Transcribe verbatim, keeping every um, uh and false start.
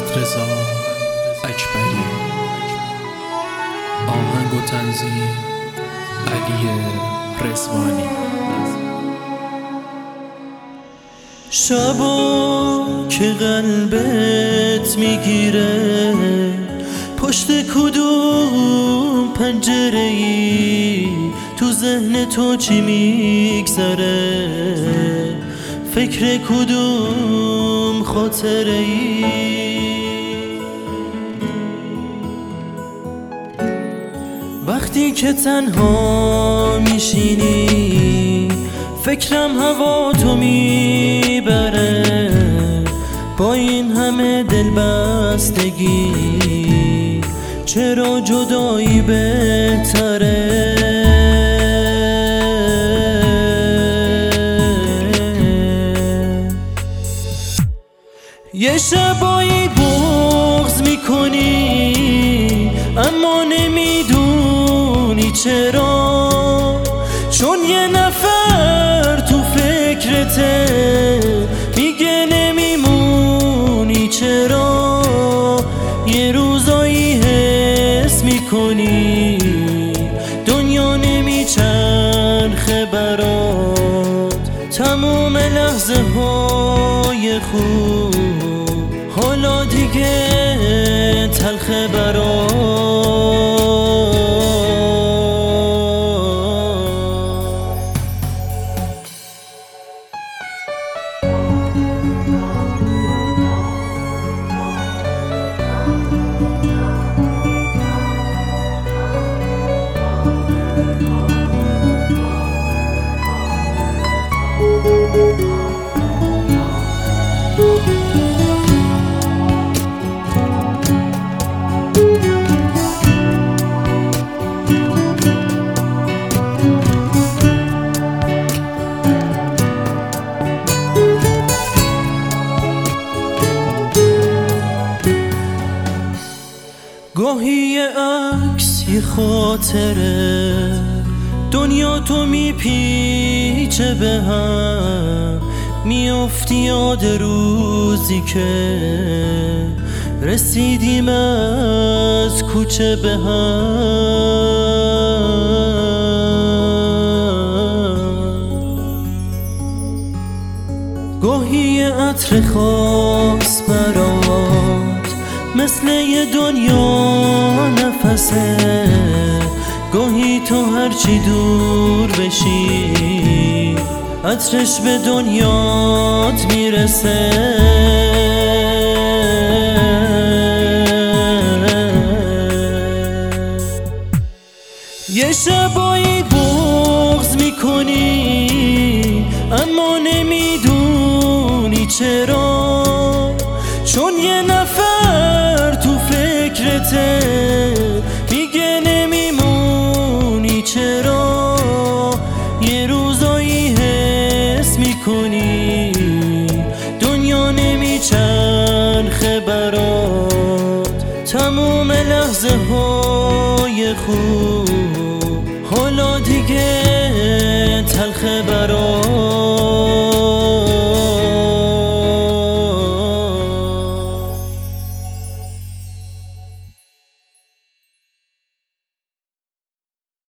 رضا اکبری. آهنگ و تنظیم علی رضوانی. شبا که قلبت میگیره پشت کدوم پنجره‌ای، تو ذهن تو چی میگذره، فکر کدوم خاطره‌ای. وقتی که تنها میشینی فکرم هوا تو میبره، با این همه دلبستگی چرا جدایی بهتره. یه شبایی بغض میکنی اما نمیدونی چرا، چون یه نفر تو فکرته میگه نمیمونی چرا. یه روزایی حس میکنی دنیا نمیچرخه برات، تموم لحظه های خوب حالا دیگه تلخه برات. گاهی یه عکس یه خاطره، دنیا تو میپیچه به هم، میافتی یاد روزی که رسیدیم از کوچه به هم. گاهی یه عطر خاص برات مثل یه دنیا نفسه، گاهی تو هرچی دور بشی عطرش به دنیات میرسه. یه شبایی بغض میکنی اما نمیدونی چرا، چون یه نفر تو فکرته میگه نمیمونی چرا. یه روزایی حس میکنی دنیا نمیچرخه برات، تموم لحظه های خوب حالا دیگه تلخه برات.